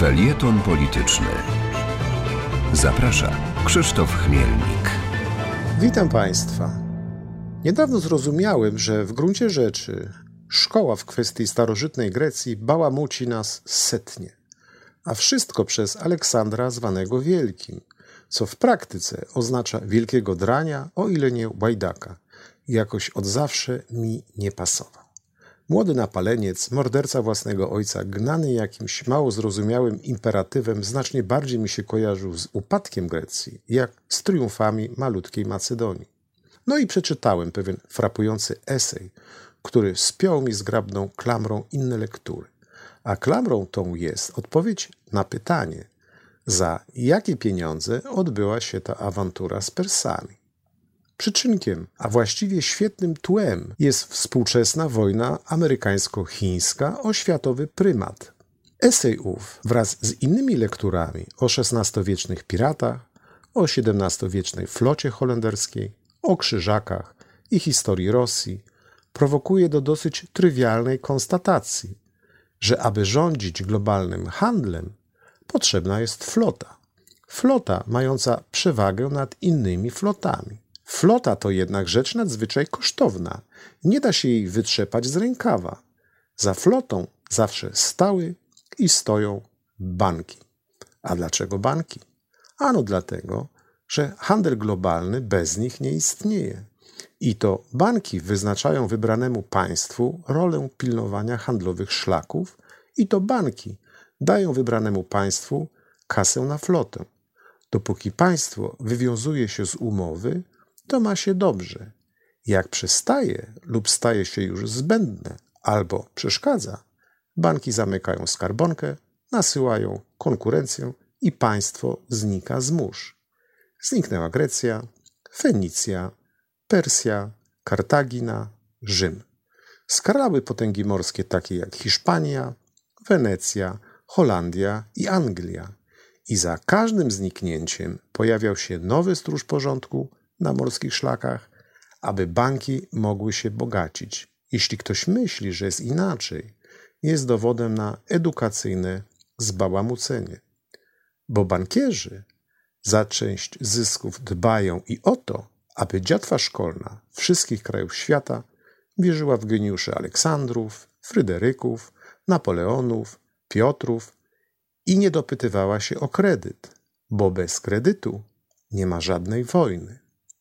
Felieton polityczny. Zaprasza Krzysztof Chmielnik. Witam Państwa. Niedawno zrozumiałem, że w gruncie rzeczy szkoła w kwestii starożytnej Grecji bałamuci nas setnie, a wszystko przez Aleksandra zwanego Wielkim, co w praktyce oznacza wielkiego drania, o ile nie łajdaka. Jakoś od zawsze mi nie pasował. Młody napaleniec, morderca własnego ojca, gnany jakimś mało zrozumiałym imperatywem, znacznie bardziej mi się kojarzył z upadkiem Grecji, jak z triumfami malutkiej Macedonii. No i przeczytałem pewien frapujący esej, który spiął mi zgrabną klamrą inne lektury. A klamrą tą jest odpowiedź na pytanie, za jakie pieniądze odbyła się ta awantura z Persami. Przyczynkiem, a właściwie świetnym tłem jest współczesna wojna amerykańsko-chińska o światowy prymat. Esej ów wraz z innymi lekturami o XVI-wiecznych piratach, o XVII-wiecznej flocie holenderskiej, o krzyżakach i historii Rosji prowokuje do dosyć trywialnej konstatacji, że aby rządzić globalnym handlem, potrzebna jest flota. Flota mająca przewagę nad innymi flotami. Flota to jednak rzecz nadzwyczaj kosztowna. Nie da się jej wytrzepać z rękawa. Za flotą zawsze stały i stoją banki. A dlaczego banki? Ano dlatego, że handel globalny bez nich nie istnieje. I to banki wyznaczają wybranemu państwu rolę pilnowania handlowych szlaków i to banki dają wybranemu państwu kasę na flotę. Dopóki państwo wywiązuje się z umowy, to ma się dobrze. Jak przestaje lub staje się już zbędne albo przeszkadza, banki zamykają skarbonkę, nasyłają konkurencję i państwo znika z mórz. Zniknęła Grecja, Fenicja, Persja, Kartagina, Rzym. Skarlały potęgi morskie takie jak Hiszpania, Wenecja, Holandia i Anglia. I za każdym zniknięciem pojawiał się nowy stróż porządku na morskich szlakach, aby banki mogły się bogacić. Jeśli ktoś myśli, że jest inaczej, jest dowodem na edukacyjne zbałamucenie. Bo bankierzy za część zysków dbają i o to, aby dziatwa szkolna wszystkich krajów świata wierzyła w geniuszy Aleksandrów, Fryderyków, Napoleonów, Piotrów i nie dopytywała się o kredyt, bo bez kredytu nie ma żadnej wojny.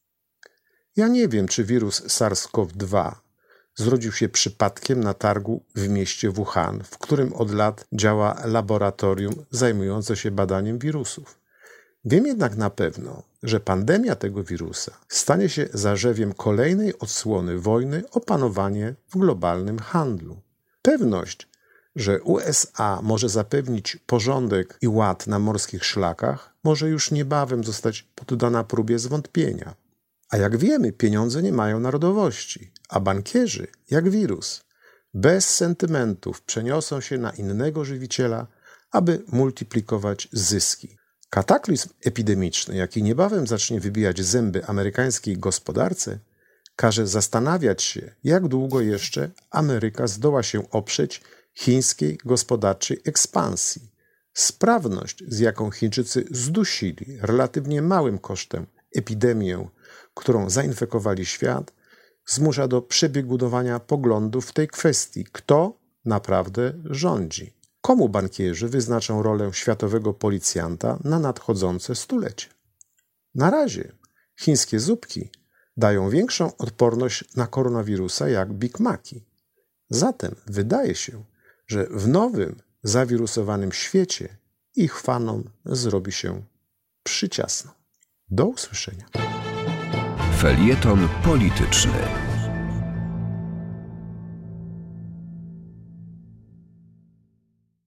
Ja nie wiem, czy wirus SARS-CoV-2 zrodził się przypadkiem na targu w mieście Wuhan, w którym od lat działa laboratorium zajmujące się badaniem wirusów. Wiem jednak na pewno, że pandemia tego wirusa stanie się zarzewiem kolejnej odsłony wojny o panowanie w globalnym handlu. Pewność, że USA może zapewnić porządek i ład na morskich szlakach, może już niebawem zostać poddana próbie zwątpienia. A jak wiemy, pieniądze nie mają narodowości, a bankierzy, jak wirus, bez sentymentów przeniosą się na innego żywiciela, aby multiplikować zyski. Kataklizm epidemiczny, jaki niebawem zacznie wybijać zęby amerykańskiej gospodarce, każe zastanawiać się, jak długo jeszcze Ameryka zdoła się oprzeć chińskiej gospodarczej ekspansji. Sprawność, z jaką Chińczycy zdusili relatywnie małym kosztem epidemię, którą zainfekowali świat, zmusza do przebiegunowania poglądów w tej kwestii, kto naprawdę rządzi. Komu bankierzy wyznaczą rolę światowego policjanta na nadchodzące stulecie? Na razie chińskie zupki dają większą odporność na koronawirusa jak Big Maci. Zatem wydaje się, że w nowym, zawirusowanym świecie ich fanom zrobi się przyciasno. Do usłyszenia. Felieton polityczny.